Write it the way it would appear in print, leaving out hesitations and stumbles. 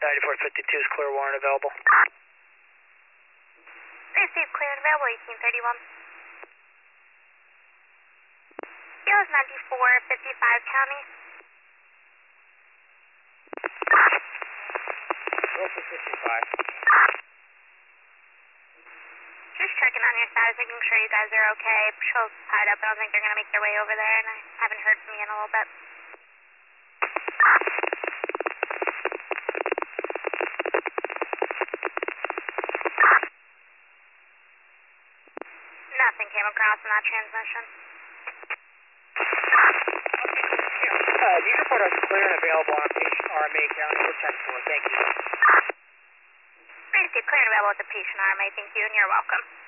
9452 is clear warrant available. Received clear and available, 1831. Kilo is 9455 County. Roll for 55. Just checking on your status, making sure you guys are okay. Patrol's tied up. I don't think they're going to make their way over there, and I haven't heard from you in a little bit. Nothing came across in that transmission. These report are clear and available on RMA County. We'll check for it. Thank you. Received clear and available at the patient RMA. Thank you, and you're welcome.